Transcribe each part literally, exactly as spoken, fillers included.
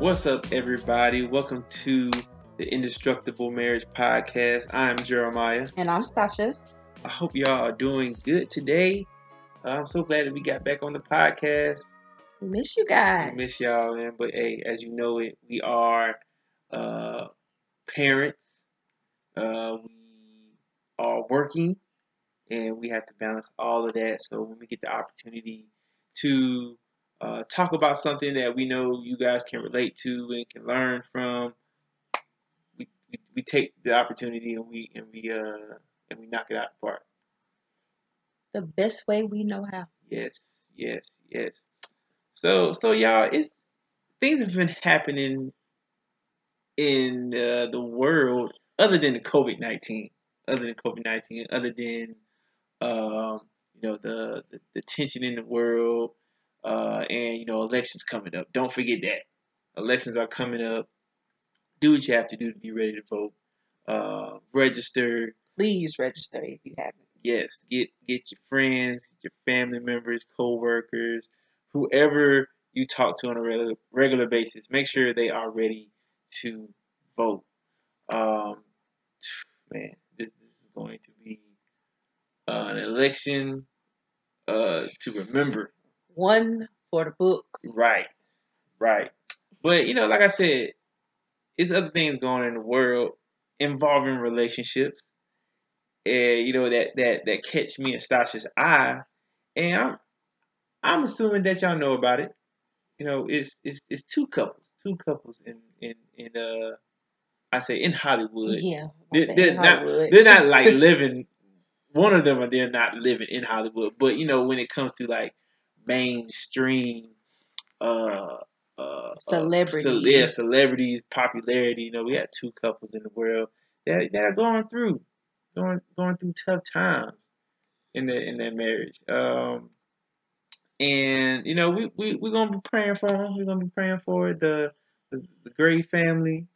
What's up, everybody? Welcome to the Indestructible Marriage Podcast. I'm Jeremiah. And I'm Stasha. I hope y'all are doing good today. Uh, I'm so glad that we got back on the podcast. We miss you guys. We miss y'all, man. But hey, as you know it, we are uh, parents. Uh, we are working, and we have to balance all of that. So when we get the opportunity to uh, talk about something that we know you guys can relate to and can learn from, we, we, we take the opportunity and we and we uh and we knock it out of the park. The best way we know how. Yes, yes, yes. So so y'all, it's things have been happening in uh, the world other than the COVID nineteen, other than COVID nineteen, other than um, you know the, the the tension in the world, uh, and you know elections coming up. Don't forget that elections are coming up. Do what you have to do to be ready to vote. Uh, register. Please register if you haven't. Yes, get get your friends, your family members, co-workers, whoever you talk to on a regular regular basis. Make sure they are ready to vote. Um, man, this this is going to be uh, an election uh, to remember. One for the books. Right, right. But you know, like I said, it's other things going on in the world involving relationships, and you know that that that catch me and Stasha's eye, and I'm I'm assuming that y'all know about it. You know, it's it's it's two couples, two couples in in in uh I say in Hollywood. Yeah, They're, in they're Hollywood. not they're not like living. One of them are they're not living in Hollywood, but you know when it comes to like mainstream uh uh celebrities, uh, ce- yeah, celebrities, popularity. You know, we had two couples in the world that that are going through going going through tough times in their in their marriage. Um, and you know we we we're gonna be praying for them. We're gonna be praying for the the, the Gray family.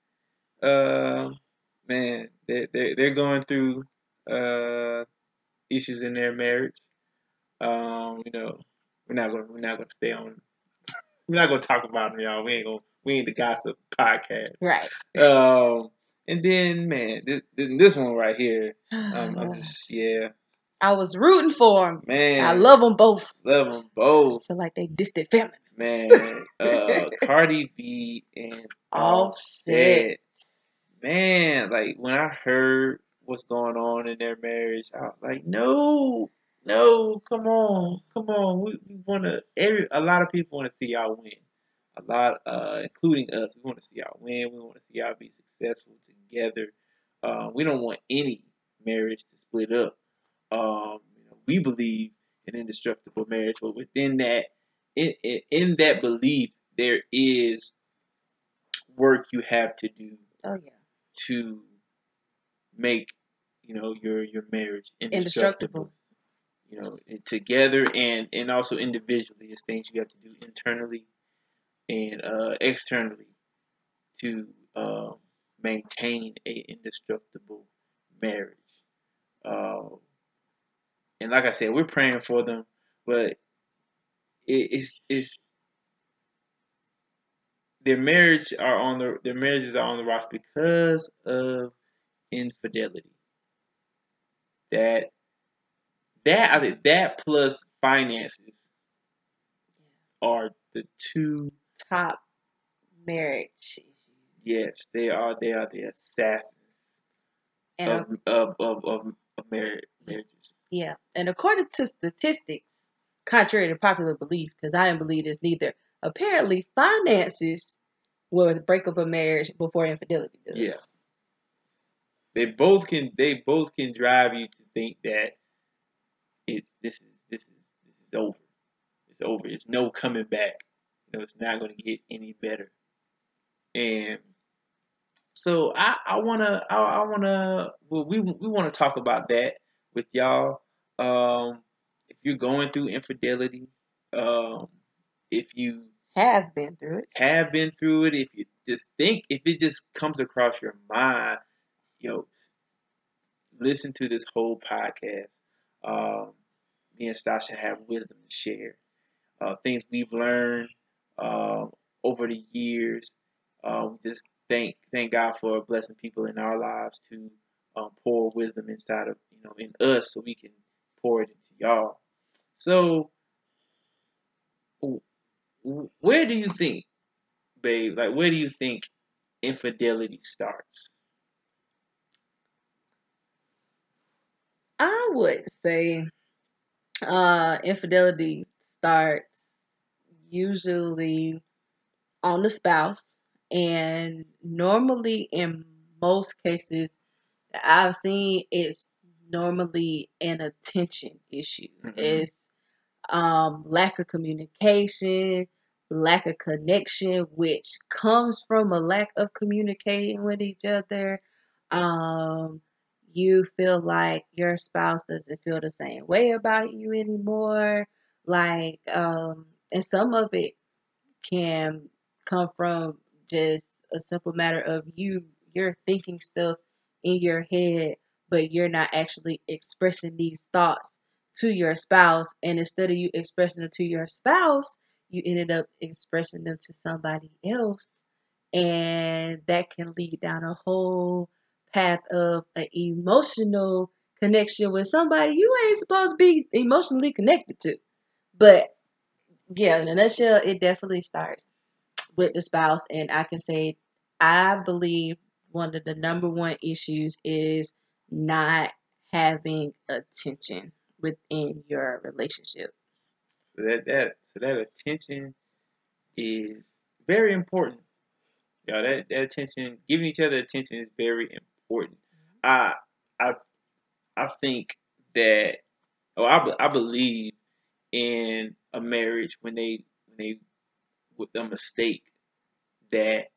Uh, man, they they they're going through uh issues in their marriage. Um, you know, we're not gonna we're not gonna stay on. We're not gonna talk about them, y'all. We ain't gonna we ain't the gossip podcast, right? Um, and then man, this this one right here, um, I'm just yeah. I was rooting for them. Man, I love them both. Love them both. I feel like they distant family. Man, uh, Cardi B and Offset. Man, like when I heard what's going on in their marriage, I was like, no, no, come on, come on. We, we want to. Every a lot of people want to see y'all win. A lot, uh, including us. We want to see y'all win. We want to see y'all be successful together. Uh, we don't want any marriage to split up. Um, you know, we believe in indestructible marriage, but within that, in, in in that belief, there is work you have to do. Oh yeah. To make you know your your marriage indestructible. indestructible. You know, together and and also individually, it's things you have to do internally and uh, externally to uh, maintain a indestructible marriage. Uh, and like I said, we're praying for them, but it, it's it's their marriage are on the their marriages are on the rocks because of infidelity. That that I think that plus finances are the two top marriage issues. Yes, they are. They are the assassins of, of, of, of, of marriage, marriages. Yeah, and according to statistics, contrary to popular belief, because I didn't believe this neither, apparently finances will break up a marriage before infidelity does. Yeah, they both can. They both can drive you to think that it's this is this is this is over. It's over. It's no coming back. You know, it's not going to get any better. And so I, I wanna I, I wanna well, we we want to talk about that with y'all. Um, if you're going through infidelity, um, if you have been through it, have been through it, if you just think, if it just comes across your mind, yo, listen to this whole podcast. Um, me and Stasha have wisdom to share, uh, things we've learned um, over the years. Uh, we just thank thank God for blessing people in our lives to um, pour wisdom inside of you know in us, so we can pour it into y'all. So, where do you think, babe? Like, where do you think infidelity starts? I would say uh, infidelity starts usually on the spouse, and normally in most cases that I've seen, it's normally an attention issue. Mm-hmm. It's um, lack of communication, lack of connection, which comes from a lack of communicating with each other. Um, you feel like your spouse doesn't feel the same way about you anymore. Like, um, and some of it can come from just a simple matter of you you're thinking stuff in your head, but you're not actually expressing these thoughts to your spouse, and instead of you expressing them to your spouse, you ended up expressing them to somebody else, and that can lead down a whole path of an emotional connection with somebody you ain't supposed to be emotionally connected to. But yeah, in a nutshell, it definitely starts with the spouse. And I can say, I believe one of the number one issues is not having attention within your relationship. So that that so that attention is very important. Yeah, that, that attention, giving each other attention is very important. I I I think that, oh, I, I believe in a marriage when they when they with a mistake that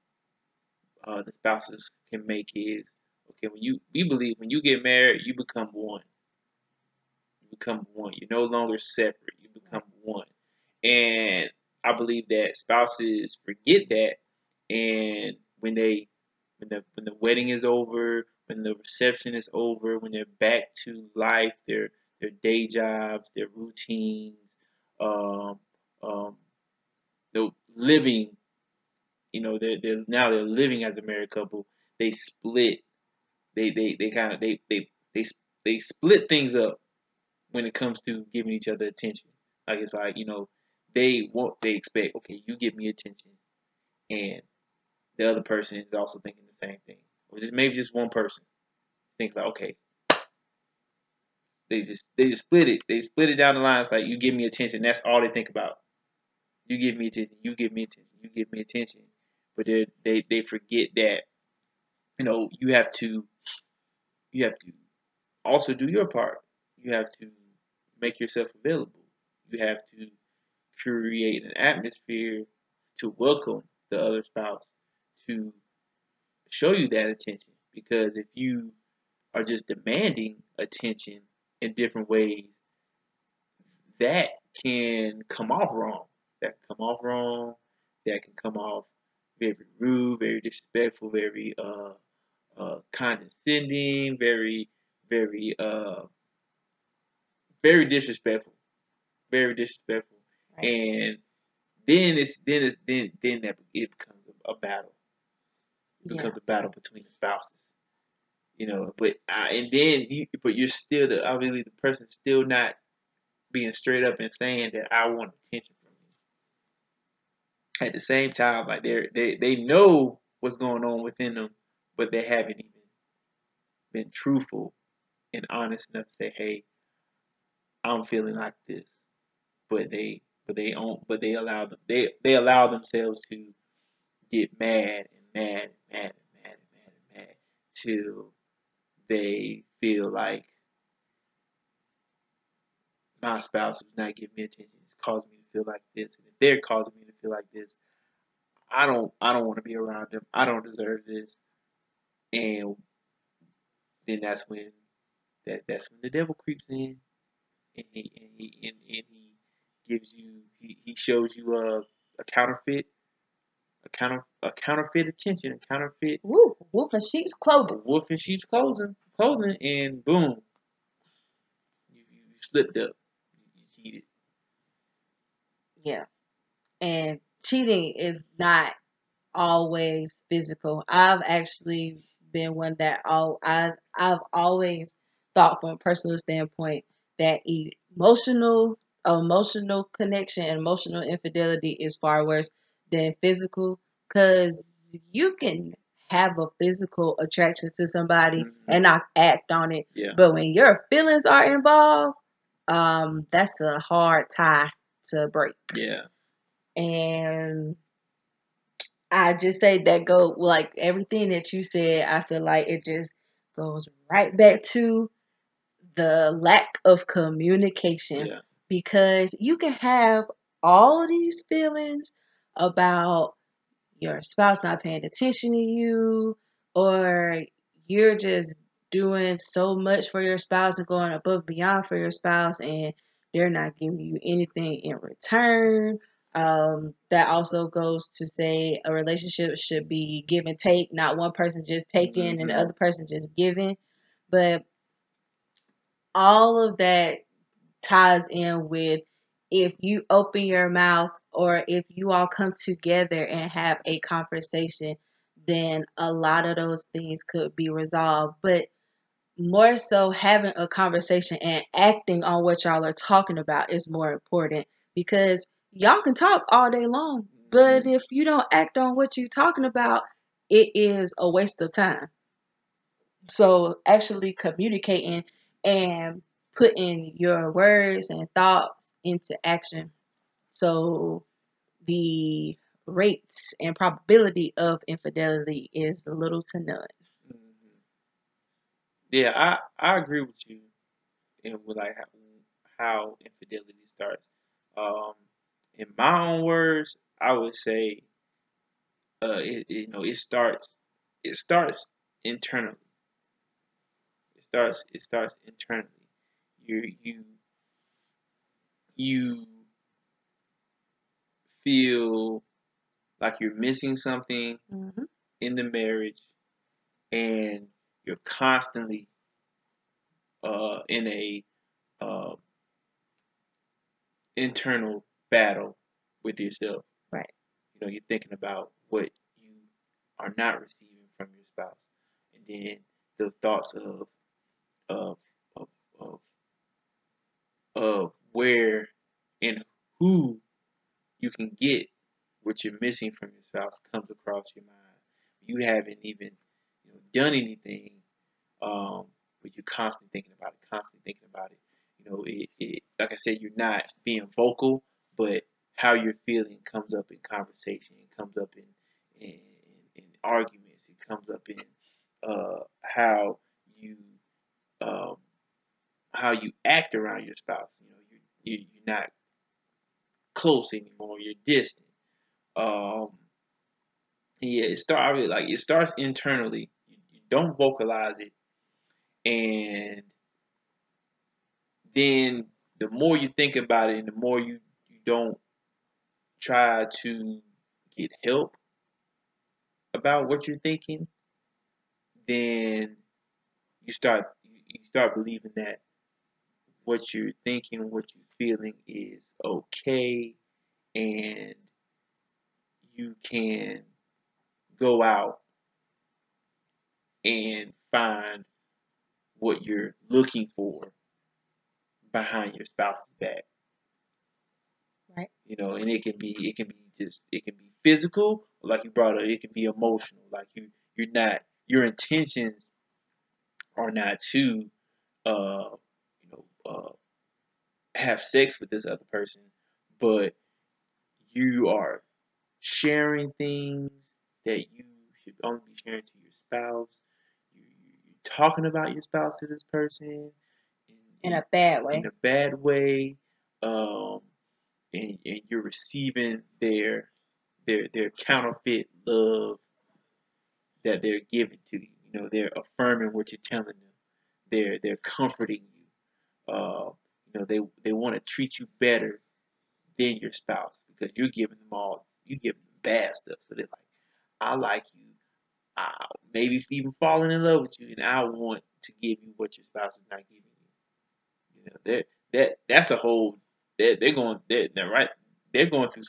uh, the spouses can make is, okay, when you we believe when you get married you become one. You become one. You're no longer separate. You become one. And I believe that spouses forget that, and when they when the when the wedding is over, when the reception is over, when they're back to life, their their day jobs, their routines, um, um, they're living, you know, they're, they're now they're living as a married couple. They split. They they they kind of they they they they split things up when it comes to giving each other attention. Like, it's like, you know, they want they expect, okay, you give me attention, and the other person is also thinking the same thing, or just maybe just one person thinks like, okay, they just they just split it. They split it down the line. It's like, you give me attention. That's all they think about. You give me attention. You give me attention. You give me attention. But they they they forget that, you know, you have to you have to also do your part. You have to make yourself available. You have to create an atmosphere to welcome the other spouse, to show you that attention. Because if you are just demanding attention in different ways, that can come off wrong. That can come off wrong. That can come off very rude, very disrespectful, very uh, uh, condescending, very, very, uh, very disrespectful, very disrespectful. Right. And then it's then it's then then that it becomes a, a battle. It becomes yeah. a battle between the spouses. You know, but uh, and then you, but you're still the obviously the person's still not being straight up and saying that I want attention from you. At the same time, like they they they know what's going on within them, but they haven't even been truthful and honest enough to say, hey, I'm feeling like this. But they but they own but they allow them they they allow themselves to get mad and mad and mad and mad and mad and mad till they feel like my spouse who's not giving me attention is causing me to feel like this, and if they're causing me to feel like this, I don't I don't want to be around them. I don't deserve this. And then that's when that that's when the devil creeps in, and he and he and, and he gives you he, he shows you a, a counterfeit a counter a counterfeit attention, a counterfeit Woo, wolf in sheep's clothing. Wolf in sheep's clothing, clothing, and boom, you, you slipped up, you cheated. Yeah, and cheating is not always physical. I've actually been one that all I I've always thought from a personal standpoint that emotional emotional connection and emotional infidelity is far worse than physical, because you can have a physical attraction to somebody Mm-hmm. and not act on it, Yeah. but when your feelings are involved, um, that's a hard tie to break. Yeah. And I just say that go like everything that you said, I feel like it just goes right back to the lack of communication, Yeah. because you can have all of these feelings about your spouse not paying attention to you, or you're just doing so much for your spouse and going above and beyond for your spouse, and they're not giving you anything in return. Um, that also goes to say a relationship should be give and take, not one person just taking and the Mm-hmm. other person just giving. But all of that ties in with, if you open your mouth or if you all come together and have a conversation, then a lot of those things could be resolved. But more so, having a conversation and acting on what y'all are talking about is more important, because y'all can talk all day long, but Mm-hmm. if you don't act on what you're talking about, it is a waste of time. So actually communicating and putting your words and thoughts into action. So the rates and probability of infidelity is little to none. Mm-hmm. Yeah, I I agree with you, and with like how, how infidelity starts. Um, in my own words, I would say, uh, it, it, you know, it starts it starts internally. It starts it starts internally. You you you feel like you're missing something Mm-hmm. in the marriage, and you're constantly uh, in a uh, internal battle with yourself. Right. You know, you're thinking about what you are not receiving from your spouse, and then the thoughts of of of of, of where and who you can get what you're missing from your spouse comes across your mind. You haven't even, you know, done anything, um, but you're constantly thinking about it, constantly thinking about it. You know, it, it like I said, you're not being vocal, but how you're feeling comes up in conversation, it comes up in in, in arguments, it comes up in uh, how you um, how you act around your spouse. You know, you, you you're not close anymore, you're distant. Um, yeah, it start like it starts internally. You, you don't vocalize it, and then the more you think about it, and the more you you don't try to get help about what you're thinking, then you start you start believing that what you're thinking, what you're feeling is okay, and you can go out and find what you're looking for behind your spouse's back. Right. You know, and it can be it can be just it can be physical, like you brought up, it can be emotional, like you you're not your intentions are not to uh you know uh have sex with this other person, but you are sharing things that you should only be sharing to your spouse. You, you you're talking about your spouse to this person in, In in, a bad in way. a bad way, um, and, and you're receiving their their their counterfeit love that they're giving to you. You know, they're affirming what you're telling them. They're they're comforting you. Uh, you know, they they want to treat you better than your spouse because you're giving them all you give them bad stuff. So they're like, I like you. I maybe even falling in love with you, and I want to give you what your spouse is not giving you. You know, that that that's a whole. They're, they're going. They're, they're right. They're going through something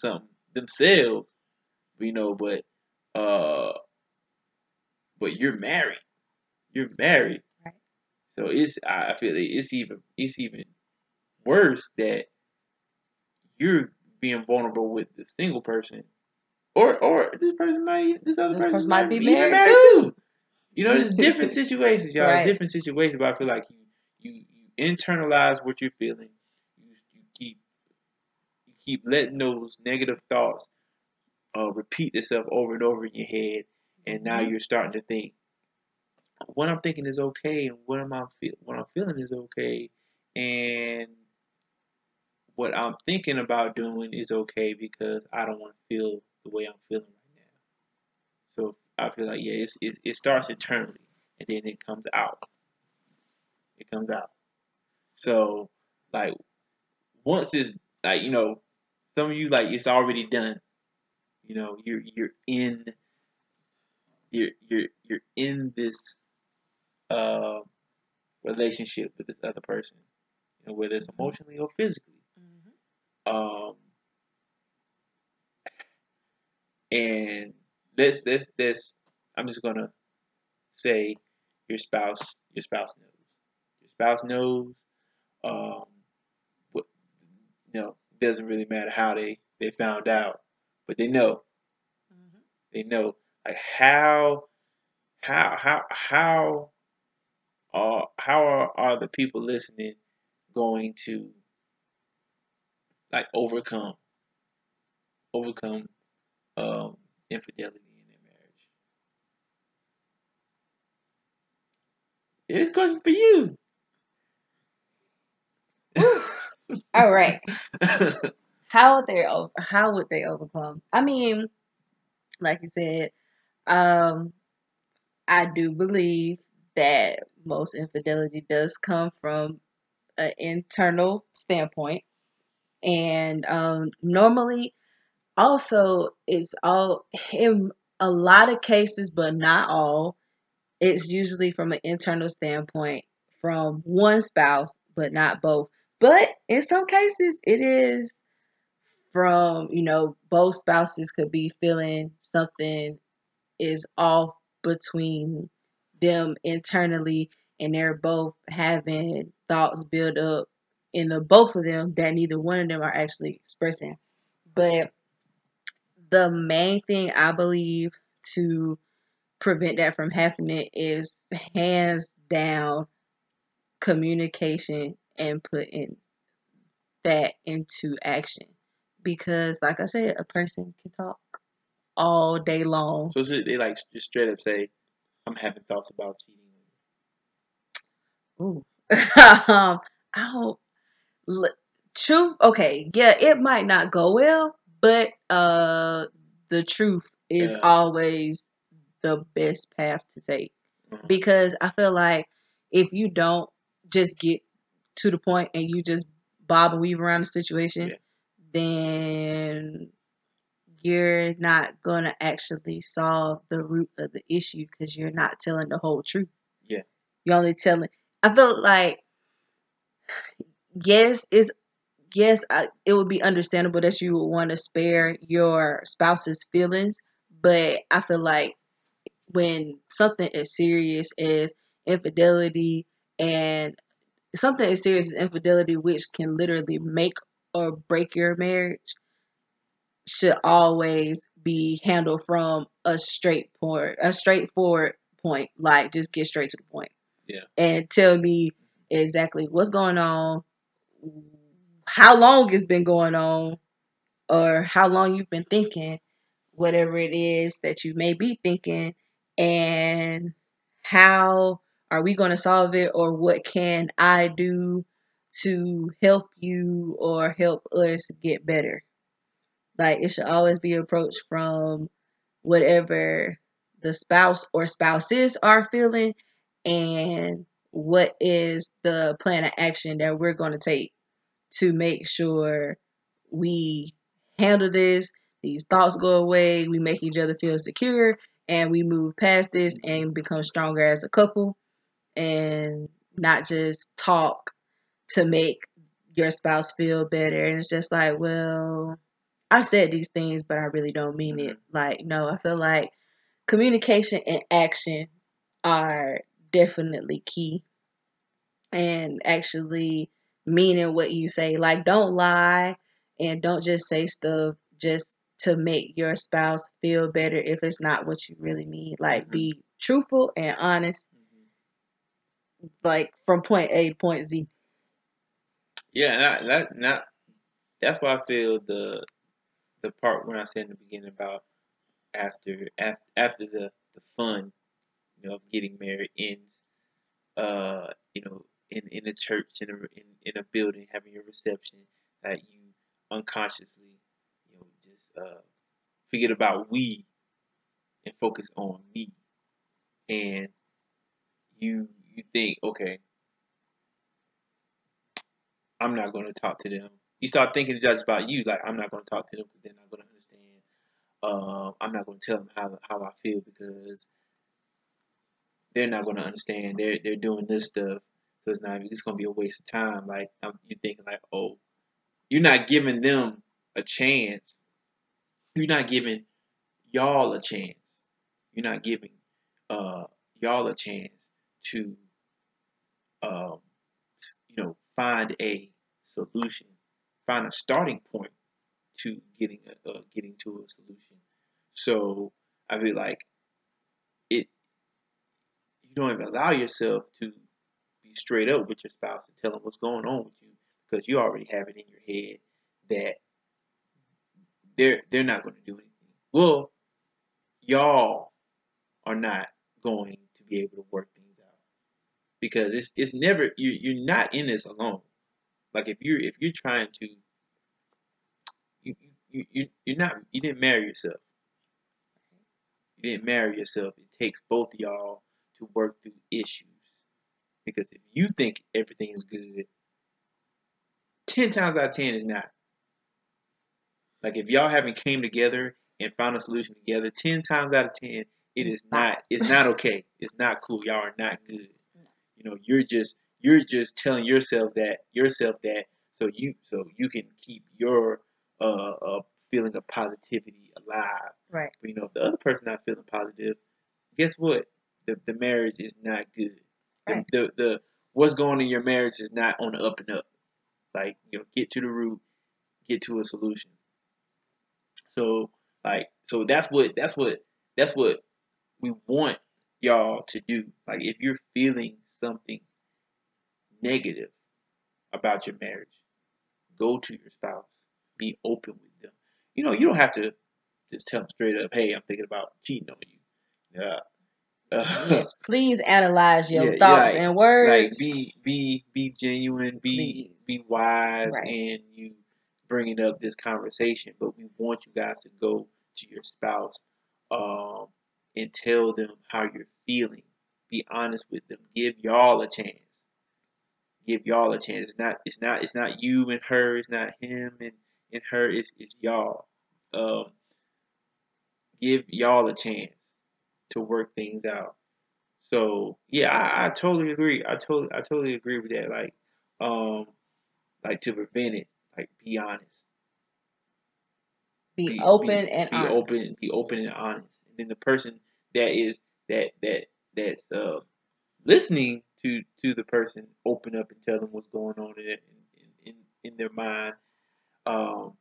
themselves, you know, but uh, but you're married. You're married. Right. So it's I feel like it's even it's even worse that you're being vulnerable with the single person, or or this person might this other This person person might might be be even married married too. too. You know, there's different situations, y'all. Right. Different situations, but I feel like you you, you internalize what you're feeling. You you keep you keep letting those negative thoughts uh, repeat itself over and over in your head, and now Mhm. you're starting to think what I'm thinking is okay, and what am I feel what I'm feeling is okay, and what I'm thinking about doing is okay because I don't want to feel the way I'm feeling right now. So I feel like yeah, it's, it's it starts internally and then it comes out. It comes out. So like once it's like you know, some of you like it's already done. You know, you're you're in you're you're you're in this uh, relationship with this other person, you know, whether it's Mhm. emotionally or physically. Mhm. Um, and this this this I'm just gonna say your spouse your spouse knows. Your spouse knows. Um, what you know doesn't really matter how they they found out, but they know. Mhm. They know like how how how how are how are, are the people listening going to like overcome overcome um, infidelity in their marriage? It's a question for you. All right. How would they over, how would they overcome? I mean, like you said, um, I do believe that most infidelity does come from an internal standpoint, and um, normally, also, it's all in a lot of cases, but not all. It's usually from an internal standpoint from one spouse, but not both. But in some cases, it is from, you know, both spouses could be feeling something is off between them internally, and they're both having thoughts build up in the both of them that neither one of them are actually expressing. But the main thing I believe to prevent that from happening is hands down communication and putting that into action. Because, like I said, a person can talk all day long. So should they like just straight up say, "I'm having thoughts about cheating"? Ooh. um, I don't. l- Truth. Okay, yeah, it might not go well, but uh, the truth is Yeah. always the best path to take. Uh-huh. Because I feel like if you don't just get to the point and you just bob and weave around the situation, Yeah. then you're not going to actually solve the root of the issue because you're not telling the whole truth. Yeah. You're only telling. I feel like yes, it's yes, I, it would be understandable that you would want to spare your spouse's feelings, but I feel like when something as serious as infidelity and something as serious as infidelity, which can literally make or break your marriage, should always be handled from a straight point, a straightforward point. Like, just get straight to the point Yeah. and tell me exactly what's going on, how long it's been going on, or how long you've been thinking, whatever it is that you may be thinking, and how are we going to solve it, or what can I do to help you or help us get better. Like, it should always be approached from whatever the spouse or spouses are feeling, and what is the plan of action that we're going to take to make sure we handle this, these thoughts go away, we make each other feel secure, and we move past this and become stronger as a couple, and not just talk to make your spouse feel better. And it's just like, well, I said these things, but I really don't mean Mhm. it. Like, no, I feel like communication and action are definitely key, and actually meaning what you say. Like, don't lie and don't just say stuff just to make your spouse feel better if it's not what you really mean. Like, Mhm. be truthful and honest, Mhm. like from point A to point Z. Yeah, and I, that not that's why I feel the the part when I said in the beginning about after after after the the fun, you know, of getting married ends, uh, you know, in in a church, in a in, in a building, having your reception, that you unconsciously, you know, just uh forget about we and focus on me, and you you think, okay, I'm not going to talk to them. You start thinking just about you, like I'm not going to talk to them because they're not going to understand. Uh, I'm not going to tell them how how I feel because they're not going to understand. They're they're doing this stuff, so it's not. It's going to be a waste of time. Like um, you're thinking, like, oh, you're not giving them a chance. You're not giving y'all a chance. You're not giving uh, y'all a chance to um, you know find a solution, find a starting point to getting a, uh, getting to a solution. So I feel like it. You don't even allow yourself to be straight up with your spouse and tell them what's going on with you because you already have it in your head that they're they're not going to do anything. Well, y'all are not going to be able to work things out because it's it's never you you're not in this alone. Like if you're if you're trying to you you you you're not you didn't marry yourself. You didn't marry yourself. It takes both of y'all to work through issues. Because if you think everything is good, ten times out of ten is not. Like if y'all haven't came together and found a solution together, ten times out of ten, it It's is not. not it's not okay. It's not cool. Y'all are not good. You know, you're just you're just telling yourself that yourself that so you so you can keep your uh, uh feeling of positivity alive. Right. But you know, if the other person not feeling positive, guess what? The the marriage is not good. The Right. the, the what's going on in your marriage is not on the up and up. Like, you know, get to the root, get to a solution. So like so that's what that's what that's what we want y'all to do. Like if you're feeling something negative about your marriage, go to your spouse. Be open with them. You know, you don't have to just tell them straight up, "Hey, I'm thinking about cheating on you." Yeah. Uh, Yes, please analyze your yeah, yeah, thoughts like and like words. be be be genuine, be Please. be wise, Right. and you bringing up this conversation. But we want you guys to go to your spouse, um, and tell them how you're feeling. Be honest with them. Give y'all a chance. Give y'all a chance. It's not it's not it's not you and her. It's not him and and her. It's it's y'all. Um, give y'all a chance to work things out. So yeah, I, I totally agree. I totally I totally agree with that. Like, um, like to prevent it, like be honest, Be be be open and be open, honest. be open and honest. And then the person that is that that that's uh, listening to to the person open up and tell them what's going on in in in, in their mind. Um,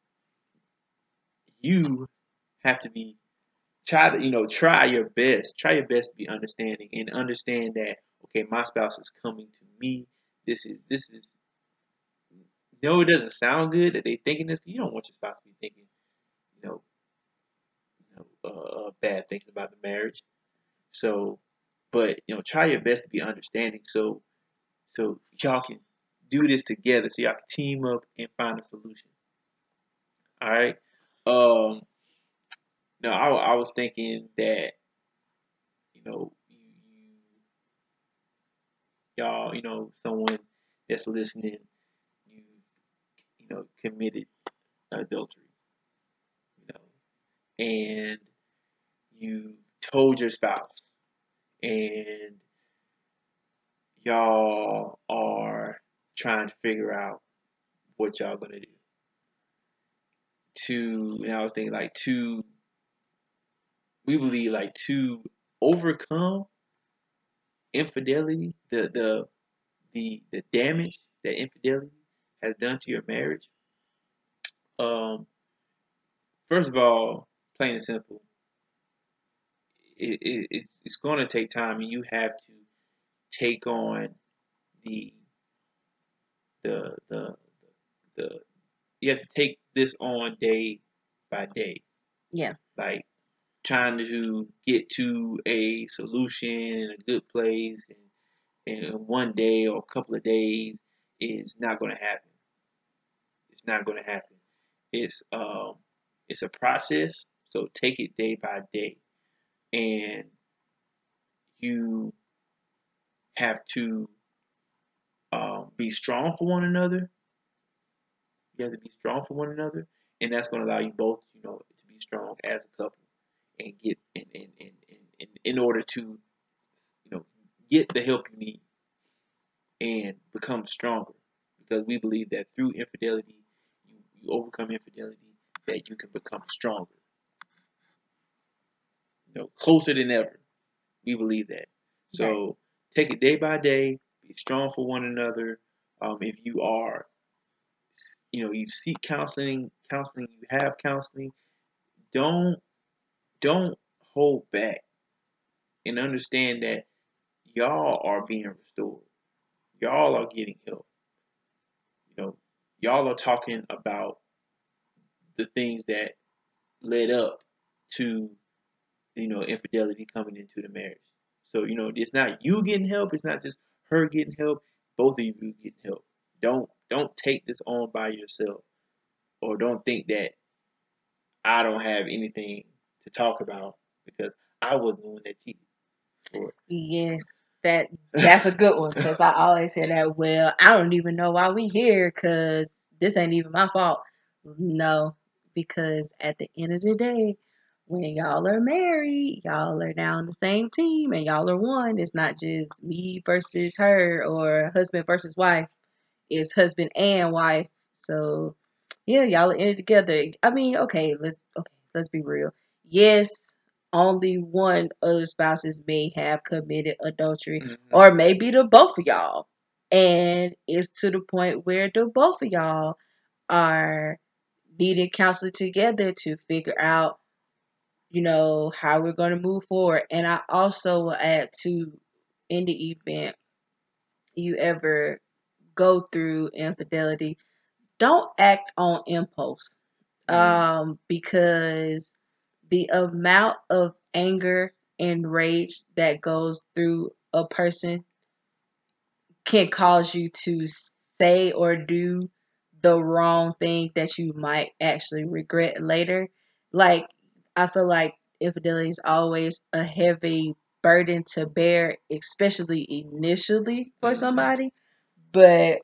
you have to be try to you know try your best. Try your best to be understanding and understand that okay, my spouse is coming to me. This is this is no, it doesn't sound good that they thinking this. You don't want your spouse to be thinking, you know, you know uh, uh, bad things about the marriage. So, but you know, try your best to be understanding. So, so y'all can do this together. So y'all can team up and find a solution. All right. Um. No, I, I was thinking that you know you, you y'all you know someone that's listening you you know committed adultery you know and you told your spouse and y'all are trying to figure out what y'all gonna do. to, and I was thinking like to, we believe like to overcome infidelity, the the the the damage that infidelity has done to your marriage. Um, first of all, plain and simple, it, it, it's it's going to take time, and you have to take on the the the the you have to take this on day by day. Yeah. Like trying to get to a solution in a good place and, and one day or a couple of days is not going to happen. It's not going to happen. It's um it's a process. So take it day by day, and you have to um, be strong for one another. You have to be strong for one another, and that's going to allow you both, you know, to be strong as a couple and get in in, in, in, in order to, you know, get the help you need and become stronger. Because we believe that through infidelity, you, you overcome infidelity, that you can become stronger. You know, closer than ever. We believe that. So right. Take it day by day. Be strong for one another. Um, if you are, you know, you seek counseling, counseling, you have counseling. Don't don't hold back, and understand that y'all are being restored. Y'all are getting help. You know, y'all are talking about the things that led up to, you know, infidelity coming into the marriage. So, you know, it's not you getting help. It's not just her getting help. Both of you getting help. Don't don't take this on by yourself, or don't think that I don't have anything to talk about because I was the one that cheated. Or, yes, that that's a good one, because I always say that. Well, I don't even know why we here, because this ain't even my fault. No, because at the end of the day, when y'all are married, y'all are now on the same team and y'all are one. It's not just me versus her or husband versus wife. It's husband and wife. So yeah, y'all are in it together. I mean, okay, let's okay, let's be real. Yes, only one of the spouses may have committed adultery, mm-hmm. or maybe the both of y'all. And it's to the point where the both of y'all are needing counseling together to figure out, you know, how we're going to move forward. And I also will add to, in the event you ever go through infidelity, don't act on impulse. Um, because the amount of anger and rage that goes through a person can cause you to say or do the wrong thing that you might actually regret later. Like, I feel like infidelity is always a heavy burden to bear, especially initially for somebody. But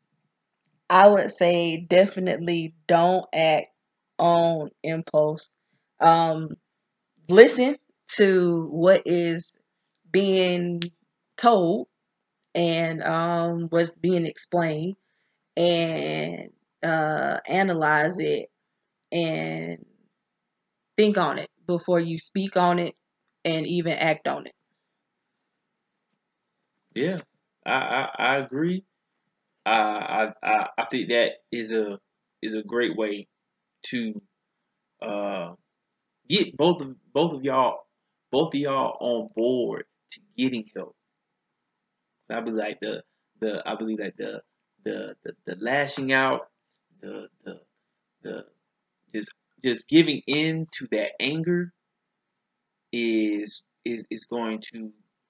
I would say definitely don't act on impulse. Um, listen to what is being told and um, what's being explained, and uh, analyze it and think on it before you speak on it and even act on it. Yeah, I I, I agree. I, I I think that is a is a great way to uh, get both of both of y'all both of y'all on board to getting help. I believe like the the I believe like the the the, the lashing out, the the the just just giving in to that anger is is is going to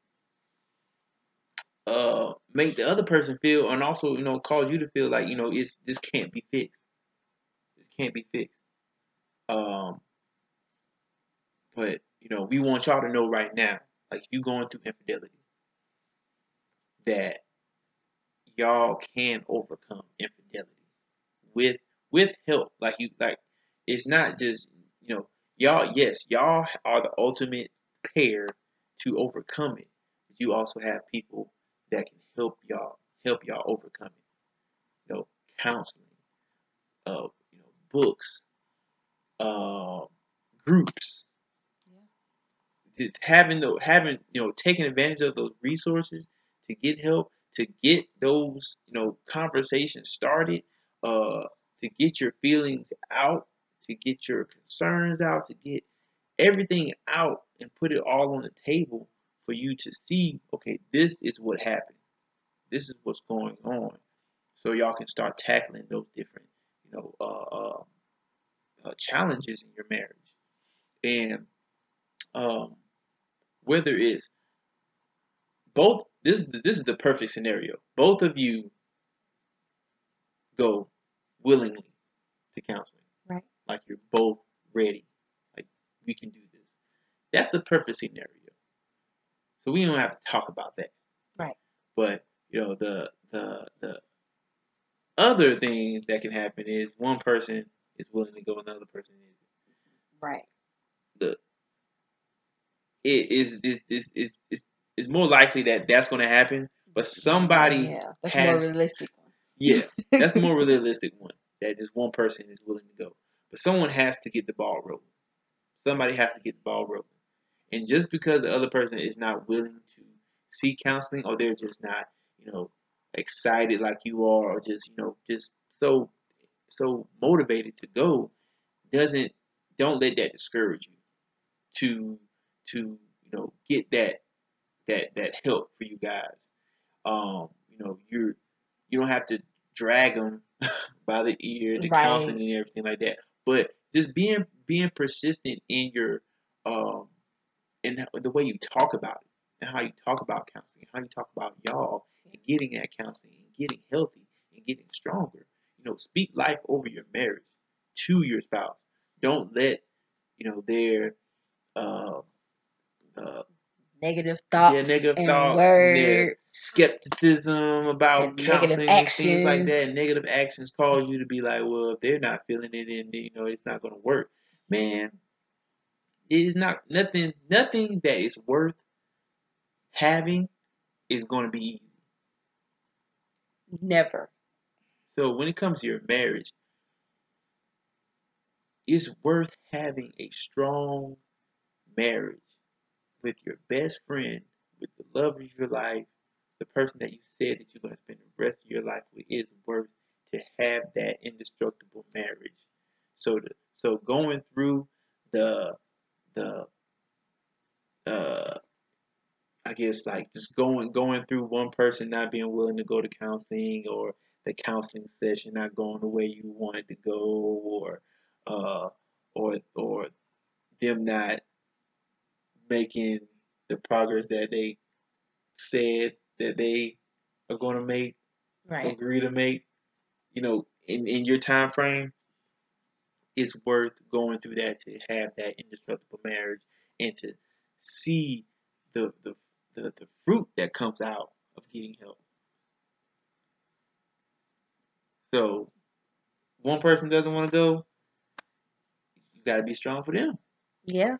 uh make the other person feel, and also, you know, cause you to feel like, you know, it's this can't be fixed. This can't be fixed. Um, but you know, we want y'all to know right now, like you going through infidelity, that y'all can overcome infidelity with with help. Like you like it's not just, you know, y'all, yes, y'all are the ultimate pair to overcome it. But you also have people that can help y'all help y'all overcome it. You know, counseling, uh, you know, books, uh, groups. Yeah. It's having the having you know taking advantage of those resources to get help, to get those you know conversations started, uh, to get your feelings out, to get your concerns out, to get everything out and put it all on the table for you to see. Okay, this is what happened. This is what's going on. So y'all can start tackling those different you know uh, uh, uh, challenges in your marriage, and um, whether it's both, this is the, this is the perfect scenario. Both of you go willingly to counseling, Right. like you're both ready, like we can do this. That's the perfect scenario. So we don't have to talk about that. Right. But you know the the the other thing that can happen is one person is willing to go, another person isn't. Right. The it is is is is is is more likely that that's going to happen, but somebody Yeah, that's has more realistic one. yeah, that's the more realistic one. That just one person is willing to go, but someone has to get the ball rolling. Somebody has to get the ball rolling, and just because the other person is not willing to seek counseling, or they're just not, you know, excited like you are, or just you know, just so so motivated to go, doesn't don't let that discourage you to to you know get that that that help for you guys. Um, you know, you're you don't have to drag them by the ear, the counseling Right. and everything like that. But just being being persistent in your um in the way you talk about it, and how you talk about counseling, how you talk about y'all and getting that counseling and getting healthy and getting stronger. You know, speak life over your marriage to your spouse. Don't let you know their uh, uh, Negative their thoughts negative and thoughts and their words skepticism about and negative counseling and things like actions. that. Negative actions cause you to be like, well, if they're not feeling it, then you know it's not going to work. Man, it is not nothing. Nothing that is worth having is going to be easy. Never. So when it comes to your marriage, it's worth having a strong marriage with your best friend, with the love of your life, the person that you said that you're going to spend the rest of your life with. Is worth to have that indestructible marriage. So the, so going through the the uh I guess like just going going through one person not being willing to go to counseling, or the counseling session not going the way you wanted to go, or uh or or them not making the progress that they said that they are going to make, Right. agree to make, you know, in, in your time frame, it's worth going through that to have that indestructible marriage and to see the the, the, the fruit that comes out of getting help. So one person doesn't want to go, you got to be strong for them. Yeah.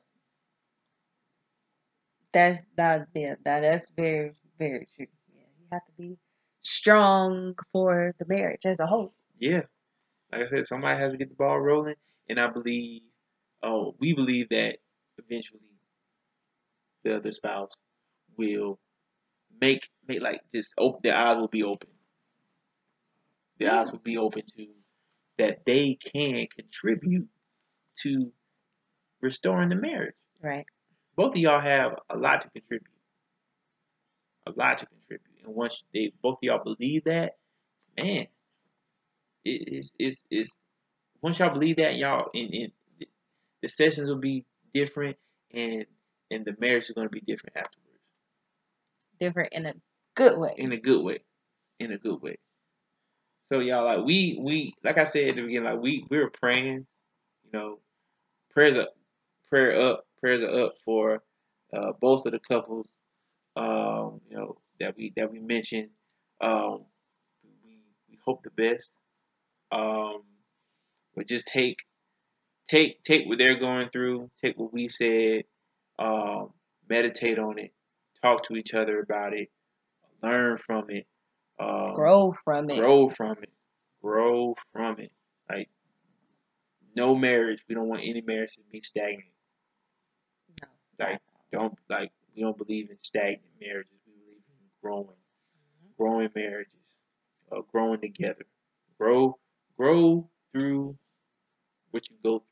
That's that. Yeah. That, that's very very true. Yeah. You have to be strong for the marriage as a whole. Yeah, like I said, somebody has to get the ball rolling, and I believe, oh, we believe that eventually the other spouse will make make like just open their eyes will be open. Their Yeah. eyes will be open to that they can contribute to restoring the marriage. Right. Both of y'all have a lot to contribute. A lot to contribute. And once they both of y'all believe that, man, it is it's, it's once y'all believe that, y'all in, in the sessions will be different, and and the marriage is going to be different afterwards. Different in a good way. In a good way. In a good way. So y'all, like we we like I said at the beginning, like we we were praying, you know, prayers up, prayer up, prayers are up for uh, both of the couples, um, you know, that we that we mentioned. Um, we we hope the best. Um, but just take take take what they're going through, take what we said, um, meditate on it, talk to each other about it, learn from it, um, Grow from it. grow from it, grow from it. Like no marriage. We don't want any marriage to be stagnant. No. Like don't like we don't believe in stagnant marriages. We believe in growing, Mm-hmm. growing marriages, uh, growing together. Grow, grow through what you go through.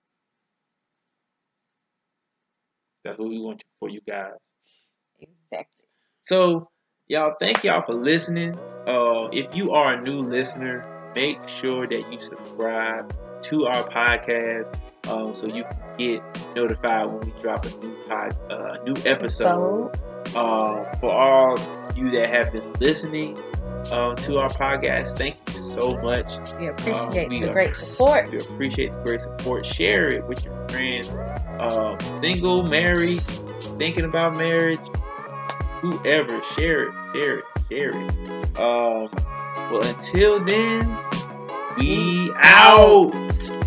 That's what we want for you guys. Exactly. So, y'all, thank y'all for listening. Uh, if you are a new listener, make sure that you subscribe to our podcast um, so you can get notified when we drop a new pod, uh, new episode. Uh, for all you that have been listening um, to our podcast, thank you so much. We appreciate uh, we the are, great support. We appreciate the great support. Share it with your friends, um, single, married, thinking about marriage. Whoever, share it, share it, share it. Um, well, until then, we out.